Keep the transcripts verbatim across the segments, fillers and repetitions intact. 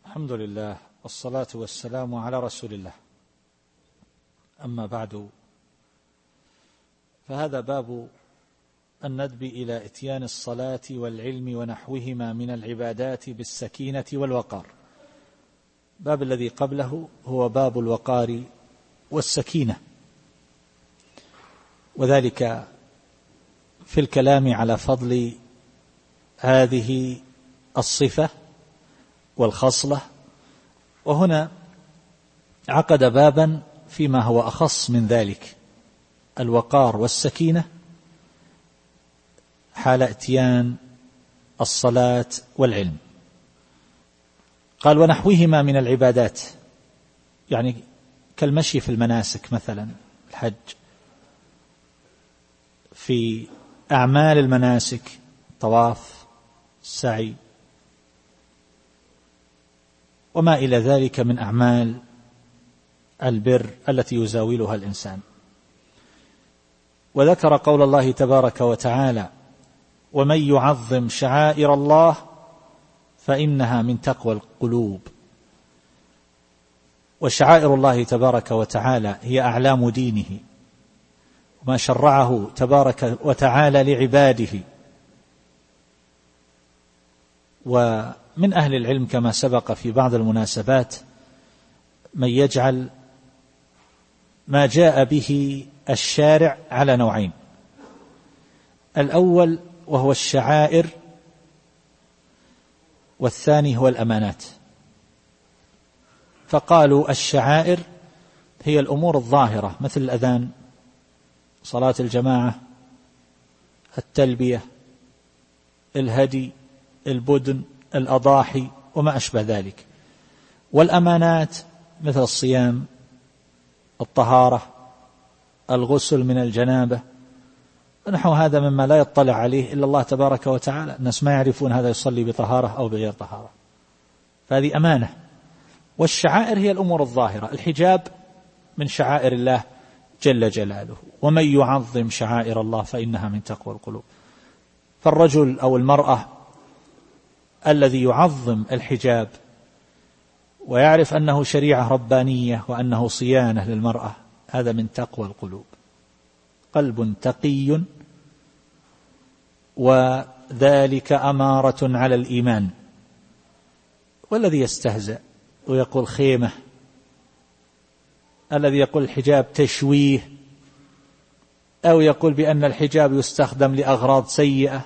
الحمد لله والصلاة والسلام على رسول الله. أما بعد، فهذا باب الندب إلى إتيان الصلاة والعلم ونحوهما من العبادات بالسكينة والوقار. باب الذي قبله هو باب الوقار والسكينة، وذلك في الكلام على فضل هذه الصفة والخصلة. وهنا عقد بابا فيما هو أخص من ذلك، الوقار والسكينة حال اتيان الصلاة والعلم. قال ونحوهما من العبادات، يعني كالمشي في المناسك، مثلا الحج، في أعمال المناسك، طواف، السعي، وما إلى ذلك من أعمال البر التي يزاولها الإنسان. وذكر قول الله تبارك وتعالى: ومن يعظم شعائر الله فإنها من تقوى القلوب. وشعائر الله تبارك وتعالى هي أعلام دينه وما شرعه تبارك وتعالى لعباده. ومن أهل العلم كما سبق في بعض المناسبات من يجعل ما جاء به الشارع على نوعين: الأول وهو الشعائر، والثاني هو الأمانات. فقالوا الشعائر هي الأمور الظاهرة مثل الأذان، صلاة الجماعة، التلبية، الهدي، البدن، الأضاحي، وما أشبه ذلك. والأمانات مثل الصيام، الطهارة، الغسل من الجنابة، ونحو هذا مما لا يطلع عليه إلا الله تبارك وتعالى. الناس ما يعرفون هذا يصلي بطهارة أو بغير طهارة، فهذه أمانة. والشعائر هي الأمور الظاهرة. الحجاب من شعائر الله جل جلاله: ومن يعظم شعائر الله فإنها من تقوى القلوب. فالرجل أو المرأة الذي يعظم الحجاب ويعرف أنه شريعة ربانية وأنه صيانة للمرأة، هذا من تقوى القلوب. قلب تقي وذلك أمارة على الإيمان. والذي يستهزأ ويقول خيمة، الذي يقول الحجاب تشويه، أو يقول بأن الحجاب يستخدم لأغراض سيئة،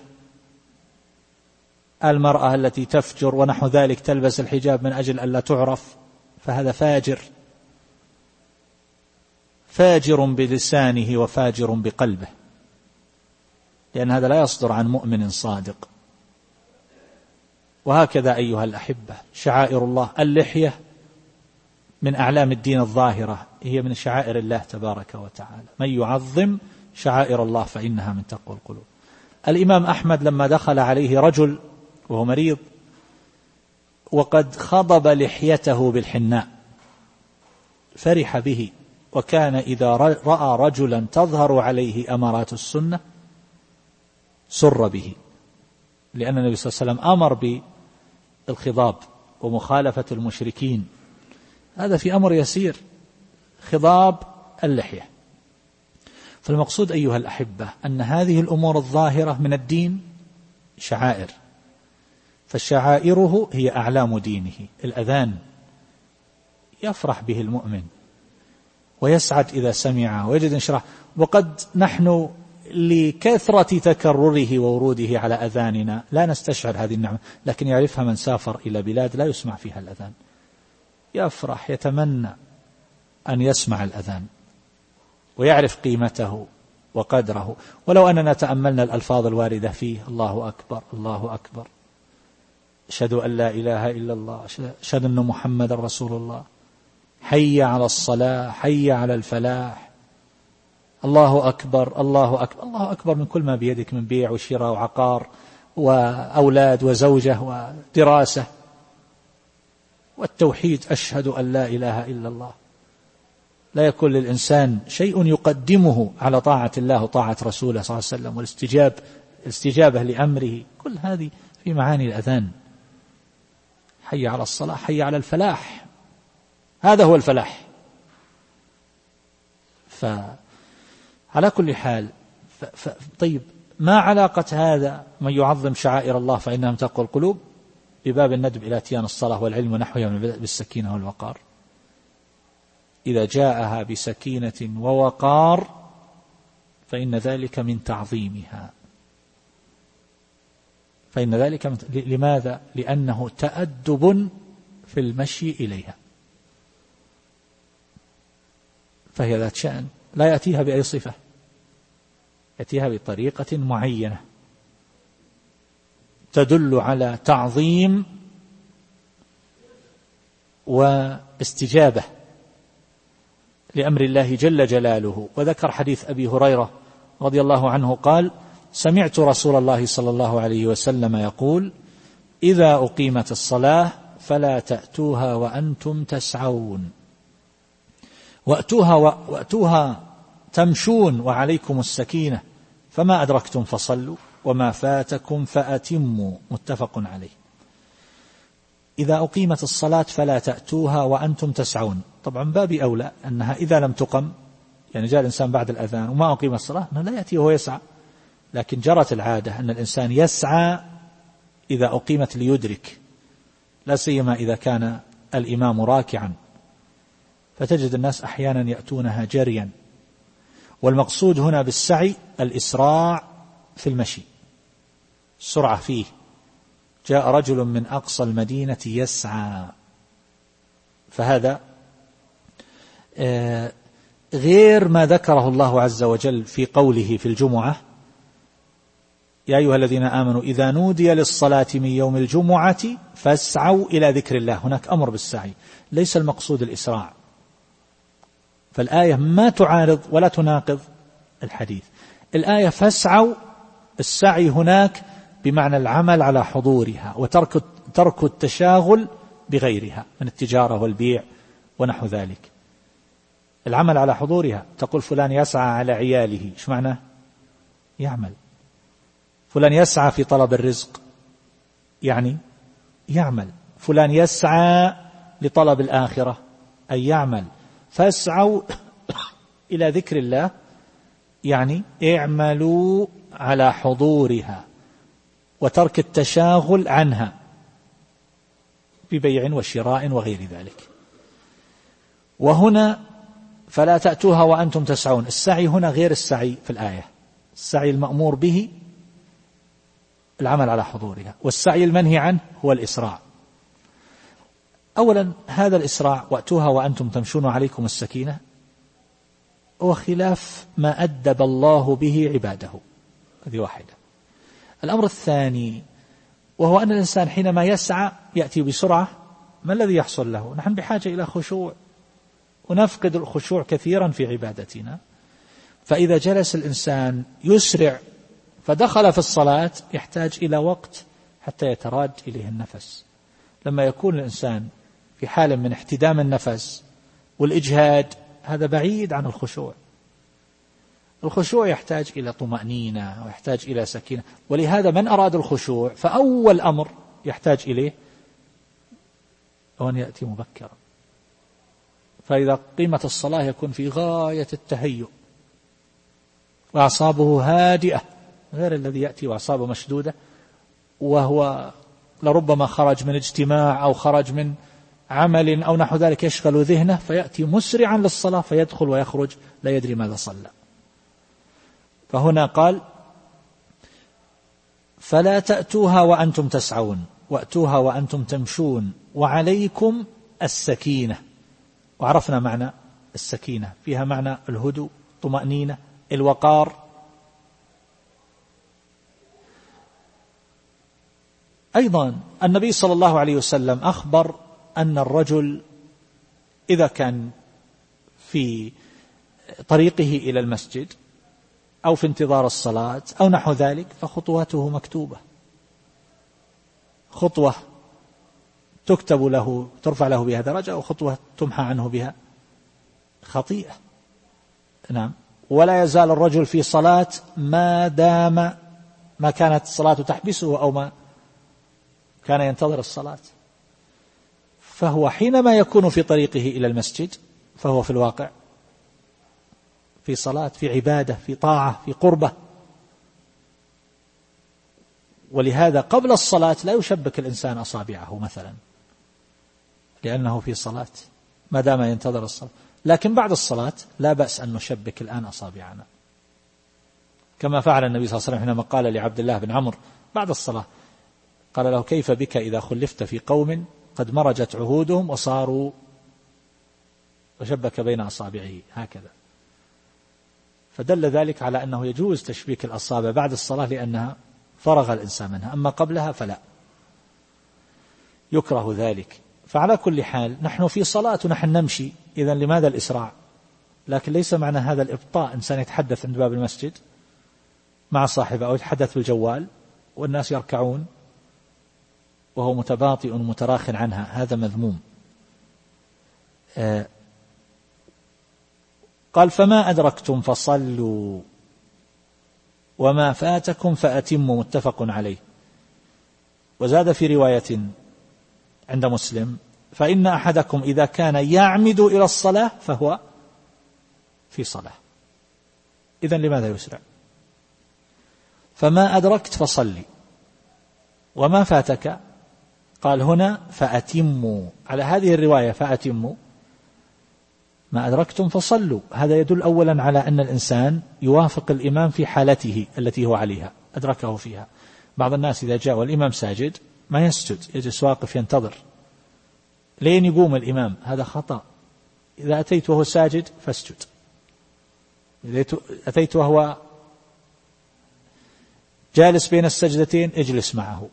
المرأة التي تفجر ونحو ذلك تلبس الحجاب من أجل ألا تعرف، فهذا فاجر، فاجر بلسانه وفاجر بقلبه، لأن هذا لا يصدر عن مؤمن صادق. وهكذا أيها الأحبة شعائر الله. اللحية من أعلام الدين الظاهرة، هي من شعائر الله تبارك وتعالى. من يعظم شعائر الله فإنها من تقوى القلوب. الإمام أحمد لما دخل عليه رجل وهو مريض وقد خضب لحيته بالحناء فرح به، وكان إذا رأى رجلا تظهر عليه أمارات السنة سر به، لأن النبي صلى الله عليه وسلم أمر بالخضاب ومخالفة المشركين. هذا في أمر يسير، خضاب اللحية. فالمقصود أيها الأحبة أن هذه الأمور الظاهرة من الدين شعائر، فشعائره هي أعلام دينه. الأذان يفرح به المؤمن ويسعد إذا سمعه ويجد انشراح. وقد نحن لكثرة تكرره ووروده على أذاننا لا نستشعر هذه النعمة، لكن يعرفها من سافر إلى بلاد لا يسمع فيها الأذان، يفرح يتمنى أن يسمع الأذان ويعرف قيمته وقدره. ولو أننا تأملنا الألفاظ الواردة فيه: الله أكبر، الله أكبر، أشهد أن لا إله إلا الله، أشهد أن محمد رسول الله، حي على الصلاة، حي على الفلاح، الله أكبر، الله أكبر، الله أكبر من كل ما بيدك من بيع وشراء وعقار وأولاد وزوجة ودراسة. والتوحيد: أشهد أن لا إله إلا الله. لا يكون للإنسان شيء يقدمه على طاعة الله وطاعة رسوله صلى الله عليه وسلم والاستجابة الاستجابة لأمره. كل هذه في معاني الأذان. حي على الصلاة، حي على الفلاح، هذا هو الفلاح. فعلى كل حال ف... ف... طيب ما علاقة هذا من يعظم شعائر الله فإنها من تقوى القلوب بباب الندب إلى اتيان الصلاة والعلم ونحوها بالسكينة والوقار؟ إذا جاءها بسكينة ووقار فإن ذلك من تعظيمها، فإن ذلك من... لماذا؟ لأنه تأدب في المشي إليها، فهي ذات شأن لا يأتيها بأي صفة، يأتيها بطريقة معينة تدل على تعظيم واستجابة لأمر الله جل جلاله. وذكر حديث أبي هريرة رضي الله عنه قال: سمعت رسول الله صلى الله عليه وسلم يقول: إذا أقيمت الصلاة فلا تأتوها وأنتم تسعون، وأتوها, وأتوها تمشون وعليكم السكينة، فما أدركتم فصلوا وما فاتكم فأتموا، متفق عليه. إذا أقيمت الصلاة فلا تأتوها وأنتم تسعون، طبعا باب أولى أنها إذا لم تقم، يعني جاء الإنسان بعد الأذان وما أقيم الصلاة أنه لا يأتي وهو يسعى، لكن جرت العادة أن الإنسان يسعى إذا أقيمت ليدرك، لا سيما إذا كان الإمام راكعا، فتجد الناس أحيانا يأتونها جريا. والمقصود هنا بالسعي الإسراع في المشي، السرعة فيه. جاء رجل من أقصى المدينة يسعى، فهذا غير ما ذكره الله عز وجل في قوله في الجمعة: يا أيها الذين آمنوا إذا نودي للصلاة من يوم الجمعة فاسعوا إلى ذكر الله. هناك أمر بالسعي، ليس المقصود الإسراع، فالآية ما تعارض ولا تناقض الحديث. الآية فاسعوا، السعي هناك بمعنى العمل على حضورها وترك ترك التشاغل بغيرها من التجارة والبيع ونحو ذلك. العمل على حضورها، تقول فلان يسعى على عياله، ايش معنى؟ يعمل. فلان يسعى في طلب الرزق، يعني يعمل. فلان يسعى لطلب الآخرة، أي يعمل. فاسعوا إلى ذكر الله، يعني اعملوا على حضورها وترك التشاغل عنها ببيع وشراء وغير ذلك. وهنا فلا تأتوها وأنتم تسعون، السعي هنا غير السعي في الآية. السعي المأمور به العمل على حضورها، والسعي المنهي عنه هو الإسراع. أولا هذا الإسراع وأتوها وأنتم تمشون عليكم السكينة هو خلاف ما أدب الله به عباده، هذه واحدة. الأمر الثاني وهو أن الإنسان حينما يسعى يأتي بسرعة، ما الذي يحصل له؟ نحن بحاجة إلى خشوع، ونفقد الخشوع كثيرا في عبادتنا. فإذا جلس الإنسان يسرع فدخل في الصلاة يحتاج إلى وقت حتى يتراد إليه النفس. لما يكون الإنسان في حال من احتدام النفس والإجهاد، هذا بعيد عن الخشوع. الخشوع يحتاج إلى طمأنينة ويحتاج إلى سكينة، ولهذا من أراد الخشوع فأول أمر يحتاج إليه هو أن يأتي مبكرا. فإذا قيمت الصلاة يكون في غاية التهيؤ وأعصابه هادئة، غير الذي يأتي وأعصابه مشدودة وهو لربما خرج من اجتماع أو خرج من عمل أو نحو ذلك يشغل ذهنه، فيأتي مسرعا للصلاة فيدخل ويخرج لا يدري ماذا صلى. فهنا قال فلا تأتوها وأنتم تسعون وأتوها وأنتم تمشون وعليكم السكينة. وعرفنا معنى السكينة، فيها معنى الهدوء، طمأنينة، الوقار. أيضا النبي صلى الله عليه وسلم أخبر أن الرجل إذا كان في طريقه إلى المسجد أو في انتظار الصلاة أو نحو ذلك فخطواته مكتوبة، خطوة تكتب له ترفع له بها درجة، وخطوة تمحى عنه بها خطيئة. نعم. ولا يزال الرجل في صلاة ما دام ما كانت الصلاة تحبسه أو ما كان ينتظر الصلاة. فهو حينما يكون في طريقه إلى المسجد فهو في الواقع في صلاة، في عبادة، في طاعة، في قربة. ولهذا قبل الصلاة لا يشبك الإنسان أصابعه مثلا لأنه في صلاة ما دام ينتظر الصلاة، لكن بعد الصلاة لا بأس أن نشبك الآن أصابعنا، كما فعل النبي صلى الله عليه وسلم حينما قال لعبد الله بن عمرو بعد الصلاة، قال له: كيف بك إذا خلفت في قوم قد مرجت عهودهم وصاروا، وشبك بين أصابعه هكذا. فدل ذلك على أنه يجوز تشبيك الأصابع بعد الصلاة لأنها فرغ الإنسان منها، أما قبلها فلا، يكره ذلك. فعلى كل حال نحن في صلاة ونحن نمشي، إذن لماذا الإسراع؟ لكن ليس معنى هذا الإبطاء. إنسان يتحدث عند باب المسجد مع صاحبه أو يتحدث بالجوال والناس يركعون وهو متباطئ متراخٍ عنها، هذا مذموم. آه قال: فما أدركتم فصلوا وما فاتكم فأتموا، متفق عليه. وزاد في رواية عند مسلم: فإن أحدكم إذا كان يعمد إلى الصلاة فهو في صلاة. إذن لماذا يسرع؟ فما أدركت فصلي وما فاتك، قال هنا فأتموا، على هذه الرواية فأتموا، ما أدركتم فصلوا. هذا يدل أولا على أن الإنسان يوافق الإمام في حالته التي هو عليها، أدركه فيها. بعض الناس إذا جاء والإمام ساجد ما يسجد، يجلس واقف ينتظر لين يقوم الإمام، هذا خطأ. إذا أتيت وهو ساجد فاسجد، إذا أتيت وهو جالس بين السجدتين اجلس معه،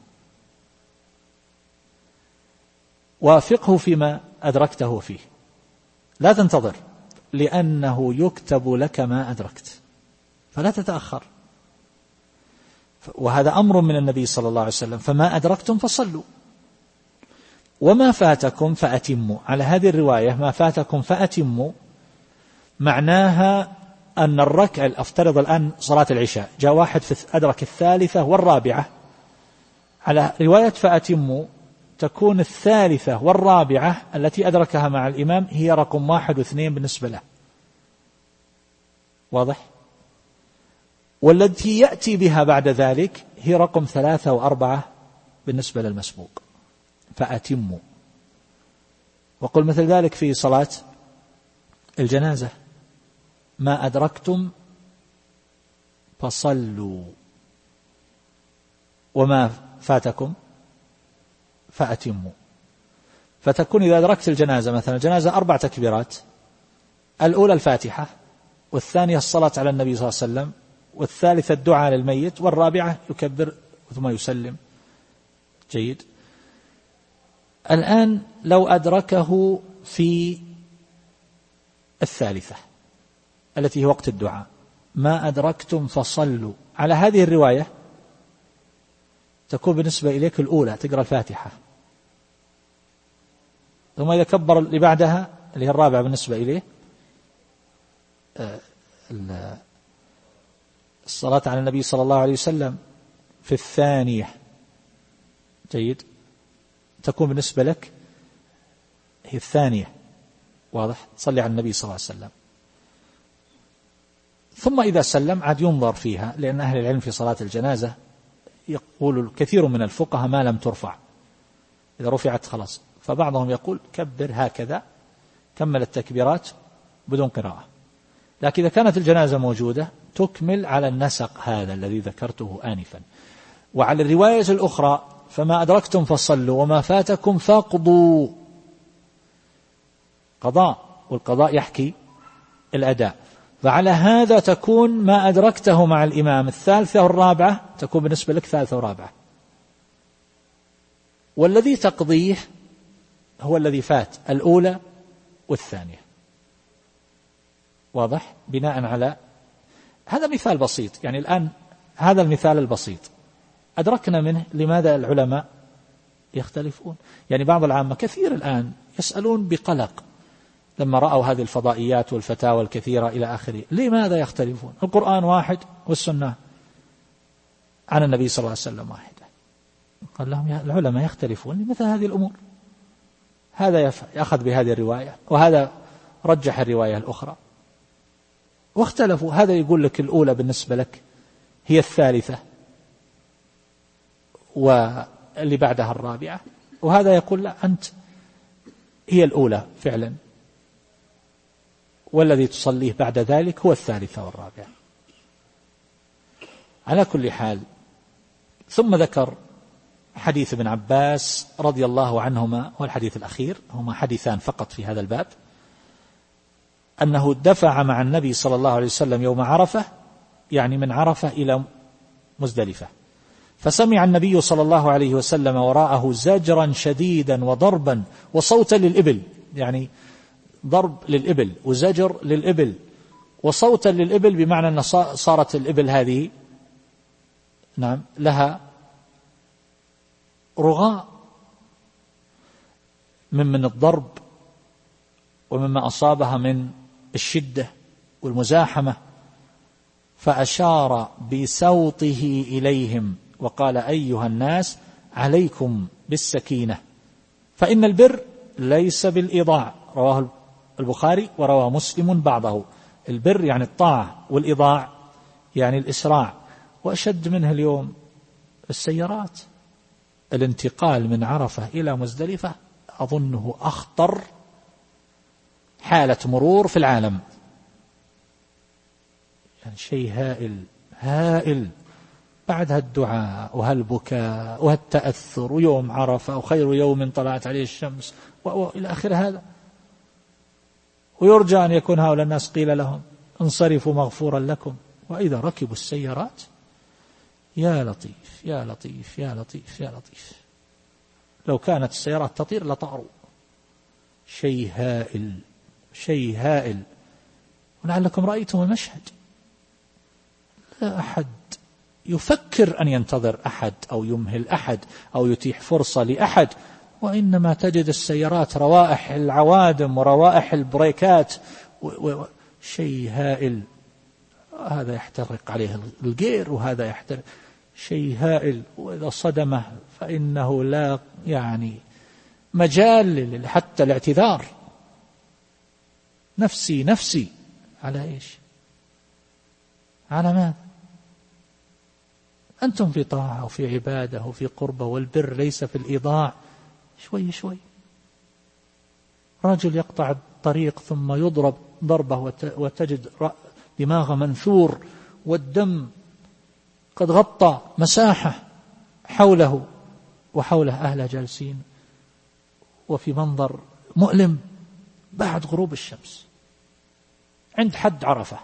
وافقه فيما أدركته فيه، لا تنتظر، لأنه يكتب لك ما أدركت، فلا تتأخر. وهذا أمر من النبي صلى الله عليه وسلم: فما أدركتم فصلوا وما فاتكم فأتموا. على هذه الرواية ما فاتكم فأتموا معناها أن الركعة، أفترض الآن صلاة العشاء، جاء واحد أدرك الثالثة والرابعة، على رواية فأتموا تكون الثالثة والرابعة التي أدركها مع الإمام هي رقم واحد واثنين بالنسبة له، واضح؟ والتي يأتي بها بعد ذلك هي رقم ثلاثة وأربعة بالنسبة للمسبوق، فأتموا. وقل مثل ذلك في صلاة الجنازة: ما أدركتم فصلوا وما فاتكم فأتموا. فتكون إذا أدركت الجنازة مثلا، الجنازة أربع تكبيرات، الأولى الفاتحة، والثانية الصلاة على النبي صلى الله عليه وسلم، والثالثة الدعاء للميت، والرابعة يكبر ثم يسلم. جيد. الآن لو أدركه في الثالثة التي هي وقت الدعاء: ما أدركتم فصلوا، على هذه الرواية تكون بالنسبة إليك الأولى تقرأ الفاتحة، ثم إذا كبر اللي بعدها اللي هي الرابعة بالنسبة إليه الصلاة على النبي صلى الله عليه وسلم في الثانية. جيد. تكون بالنسبة لك هي الثانية، واضح؟ تصلي على النبي صلى الله عليه وسلم. ثم إذا سلم عاد ينظر فيها، لأن أهل العلم في صلاة الجنازة يقول الكثير من الفقهاء ما لم ترفع، إذا رفعت خلاص. فبعضهم يقول كبر هكذا، كمل التكبيرات بدون قراءة. لكن إذا كانت الجنازة موجودة تكمل على النسق هذا الذي ذكرته آنفا. وعلى الرواية الأخرى: فما أدركتم فصلوا وما فاتكم فاقضوا، قضاء، والقضاء يحكي الأداء. فعلى هذا تكون ما أدركته مع الإمام الثالثة والرابعة تكون بالنسبة لك ثالثة ورابعة، والذي تقضيه هو الذي فات الأولى والثانية، واضح؟ بناء على هذا مثال بسيط. يعني الآن هذا المثال البسيط أدركنا منه لماذا العلماء يختلفون. يعني بعض العامة كثير الآن يسألون بقلق لما رأوا هذه الفضائيات والفتاوى الكثيرة إلى آخره: لماذا يختلفون؟ القرآن واحد والسنة عن النبي صلى الله عليه وسلم واحدة. قال لهم: يا العلماء يختلفون لمثل هذه الأمور، هذا يأخذ بهذه الرواية، وهذا رجح الرواية الأخرى، واختلفوا. هذا يقول لك الأولى بالنسبة لك هي الثالثة واللي بعدها الرابعة، وهذا يقول لا، أنت هي الأولى فعلا، والذي تصليه بعد ذلك هو الثالثة والرابعة. على كل حال، ثم ذكر حديث ابن عباس رضي الله عنهما، والحديث الأخير، هما حديثان فقط في هذا الباب، أنه دفع مع النبي صلى الله عليه وسلم يوم عرفة، يعني من عرفة إلى مزدلفة، فسمع النبي صلى الله عليه وسلم وراءه زجرا شديدا وضربا وصوتا للإبل، يعني ضرب للإبل وزجر للإبل وصوتا للإبل، بمعنى أن صارت الإبل هذه نعم لها رغاء من من الضرب ومما أصابها من الشدة والمزاحمة، فأشار بصوته إليهم وقال: أيها الناس عليكم بالسكينة، فإن البر ليس بالإضاع. رواه البخاري ورواه مسلم بعضه. البر يعني الطاعة، والإضاع يعني الإسراع. وأشد منه اليوم السيارات، الانتقال من عرفة إلى مزدلفة أظنه أخطر حالة مرور في العالم، يعني شيء هائل هائل. بعد هالدعاء وهالبكاء وهالتأثر ويوم عرفة وخير يوم طلعت عليه الشمس وإلى آخر هذا، ويرجى أن يكون هؤلاء الناس قيل لهم انصرفوا مغفورا لكم، وإذا ركبوا السيارات يا لطيف يا لطيف يا لطيف يا لطيف، لو كانت السيارات تطير لطاروا. شيء هائل شيء هائل. ولعلكم رأيتم المشهد، لا أحد يفكر أن ينتظر أحد أو يمهل أحد أو يتيح فرصة لأحد، وإنما تجد السيارات روائح العوادم وروائح البريكات شيء هائل. هذا يحترق عليه الجير وهذا يحترق، شيء هائل. وإذا صدمه فإنه لا يعني مجال حتى الاعتذار. نفسي نفسي على إيش؟ على ماذا؟ أنتم في طاعة وفي عبادة وفي قربة، والبر ليس في الإضاع. شوي شوي رجل يقطع الطريق ثم يضرب ضربة وتجد دماغه منثور والدم قد غطى مساحة حوله وحوله أهله جالسين، وفي منظر مؤلم بعد غروب الشمس عند حد عرفة.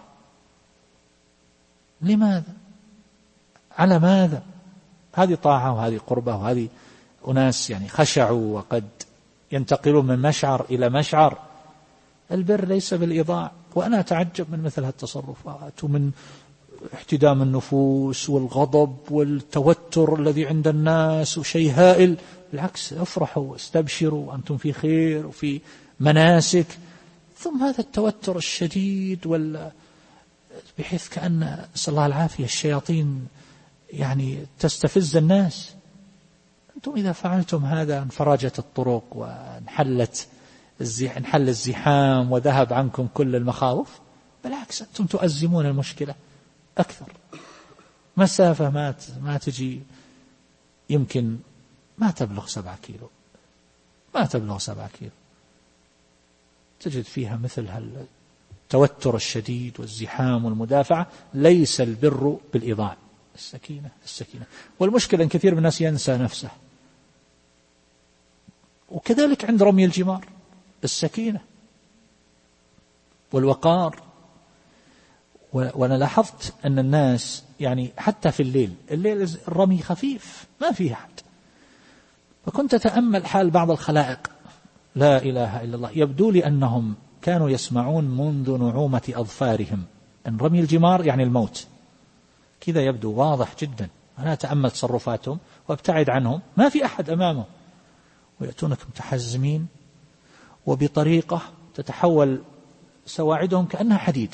لماذا؟ على ماذا؟ هذه طاعة وهذه قربة وهذه أناس يعني خشعوا وقد ينتقلون من مشعر إلى مشعر. البر ليس بالإضاع. وأنا أتعجب من مثل هالتصرفات ومن احتدام النفوس والغضب والتوتر الذي عند الناس، وشيء هائل. بالعكس، افرحوا استبشروا أنتم في خير وفي مناسك، ثم هذا التوتر الشديد وال بحيث كأن نسأل الله العافية الشياطين يعني تستفز الناس. أنتم إذا فعلتم هذا انفرجت الطرق وانحلت الزح... انحل الزحام وذهب عنكم كل المخاوف. بالعكس، أنتم تؤزمون المشكلة أكثر. مسافة ما ما تجي يمكن ما تبلغ سبعة كيلو ما تبلغ سبعة كيلو تجد فيها مثل التوتر الشديد والزحام والمدافعة. ليس البر بالإضاع. السكينة السكينة. والمشكلة أن كثير من الناس ينسى نفسه. وكذلك عند رمي الجمار السكينة والوقار. وأنا لاحظت أن الناس يعني حتى في الليل الليل الرمي خفيف ما فيه أحد، فكنت أتأمل حال بعض الخلائق لا إله إلا الله، يبدو لي أنهم كانوا يسمعون منذ نعومة أظفارهم أن رمي الجمار يعني الموت. كذا يبدو واضح جدا. أنا أتأمل تصرفاتهم وابتعد عنهم، ما في أحد أمامه، ويأتونك متحزمين وبطريقة تتحول سواعدهم كأنها حديد،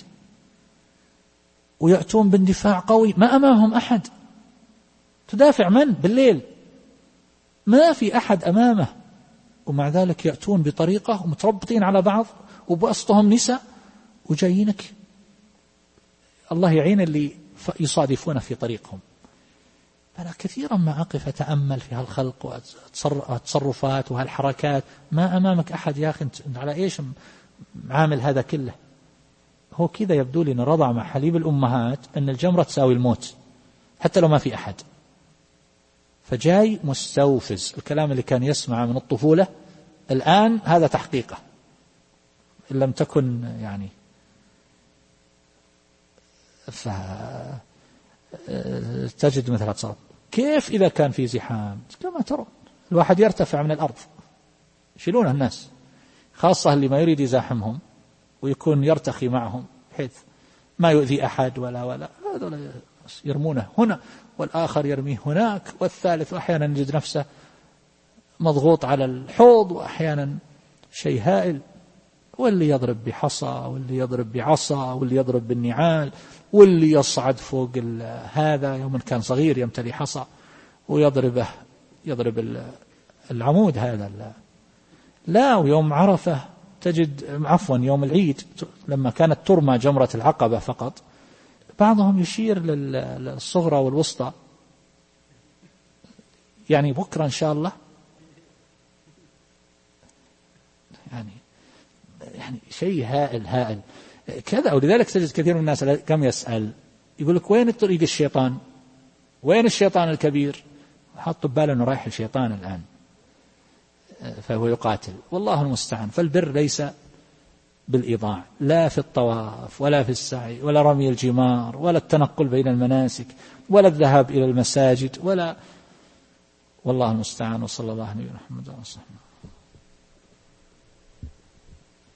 ويأتون باندفاع قوي ما أمامهم أحد. تدافع من بالليل؟ ما في أحد أمامه. ومع ذلك يأتون بطريقة ومتربطين على بعض وبوسطهم نساء وجايينك. الله يعين اللي يصادفون في طريقهم. أنا كثيرا ما أقف أتأمل في هالخلق والتصرفات وهالحركات، ما أمامك أحد يا أخي على إيش عامل هذا كله. هو كذا يبدو لي نرضع مع حليب الأمهات أن الجمرة تساوي الموت حتى لو ما في أحد، فجاي مستوفز. الكلام اللي كان يسمع من الطفولة الآن هذا تحقيقه إن لم تكن يعني. فتجد مثل تصرف كيف إذا كان في زحام كما ترى الواحد يرتفع من الأرض يشيلونه الناس، خاصة اللي ما يريد يزاحمهم ويكون يرتخي معهم بحيث ما يؤذي أحد ولا ولا هذول يرمونه هنا والآخر يرميه هناك والثالث، وأحيانا يجد نفسه مضغوط على الحوض وأحيانا شيء هائل، واللي يضرب بحصى واللي يضرب بعصا واللي يضرب بالنعال واللي يصعد فوق هذا. يوم كان صغير يمتلي حصى ويضربه يضرب العمود هذا. لا، ويوم عرفة تجد عفوا يوم العيد لما كانت ترمى جمرة العقبة فقط بعضهم يشير للصغرى والوسطى، يعني بكرة إن شاء الله. يعني يعني شيء هائل هائل كذا. ولذلك تجد كثير من الناس كم يسأل يقول لك وين طريق الشيطان، وين الشيطان الكبير، حط بباله أنه رايح الشيطان الآن فهو يقاتل. والله المستعان. فالبر ليس بالإضاع لا في الطواف ولا في السعي ولا رمي الجمار ولا التنقل بين المناسك ولا الذهاب إلى المساجد ولا. والله المستعان. وصلى الله عليه وسلم.